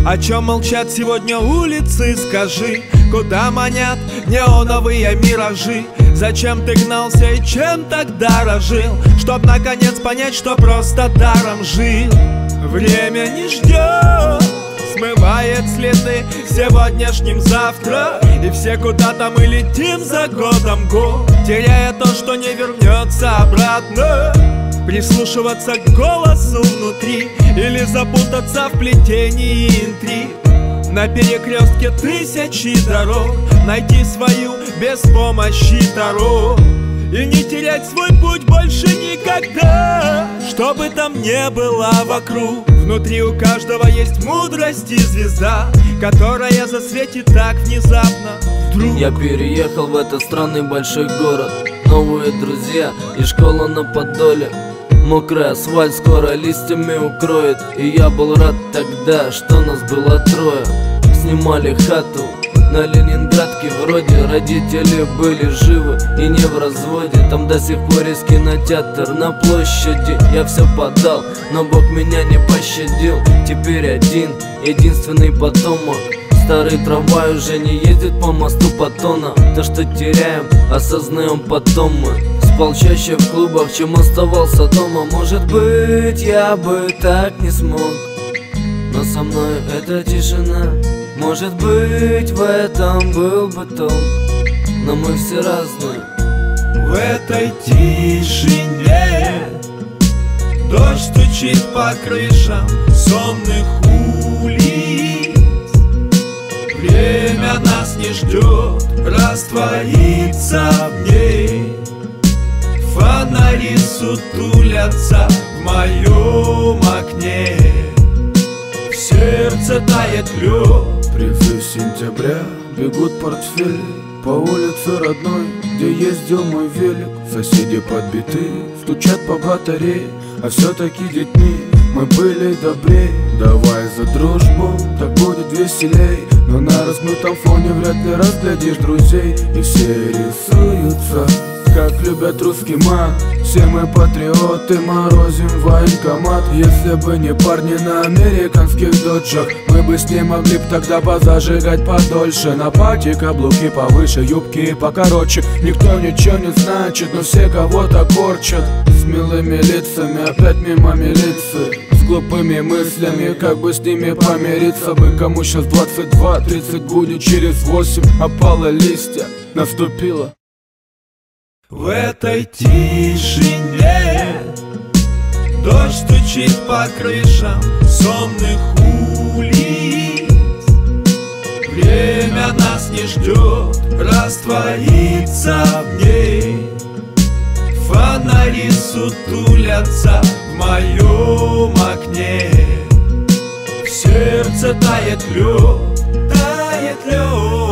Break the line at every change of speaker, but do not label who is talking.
О чем молчат сегодня улицы, скажи? Куда манят неоновые миражи? Зачем ты гнался и чем так дорожил? Чтоб наконец понять, что просто даром жил. Время не ждет, смывает следы сегодняшним завтра. И все куда-то мы летим за годом год, теряя то, что не вернется обратно. Прислушиваться к голосу внутри или запутаться в плетении интриг. На перекрестке тысячи дорог найти свою без помощи Таро. И не терять свой путь больше никогда, что бы там ни было вокруг. Внутри у каждого есть мудрость и звезда, которая засветит так внезапно вдруг.
Я переехал в этот странный большой город, новые друзья и школа на Подоле. Мокрый асфальт скоро листьями укроет. И я был рад тогда, что нас было трое. Снимали хату на Ленинградке вроде. Родители были живы и не в разводе. Там до сих пор есть кинотеатр на площади. Я все подал, но Бог меня не пощадил. Теперь один, единственный потомок. Старый трамвай уже не ездит по мосту Паттона. То, что теряем, осознаем потом мы. Спал чаще в клубах, чем оставался дома. Может быть, я бы так не смог, но со мной эта тишина. Может быть, в этом был бы толк, но мы все разные.
В этой тишине дождь стучит по крышам сонных улиц. Время нас не ждет, растворится в ней. Фонари сутулятся в моем окне. В сердце тает лед.
Призыв сентября, бегут портфели по улице родной, где ездил мой велик. Соседи подбиты, стучат по батарее, а все-таки детьми мы были добрей. Давай за дружбу, так будет веселей. Но на размытом фоне вряд ли разглядишь друзей. И все рисуются, как любят русский мат. Все мы патриоты, морозим военкомат. Если бы не парни на американских доджах, мы бы с ней могли б тогда позажигать подольше. На пати каблуки повыше, юбки покороче. Никто ничего не значит, но все кого-то корчат. С милыми лицами опять мимо милиции, с глупыми мыслями, как бы с ними помириться бы. Кому сейчас 22, 30 будет через 8. Опало листья, наступило.
В этой тишине дождь стучит по крышам сонных улиц. Время нас не ждет, растворится в ней. Фонари сутулятся в моем окне. В сердце тает лед, тает лед.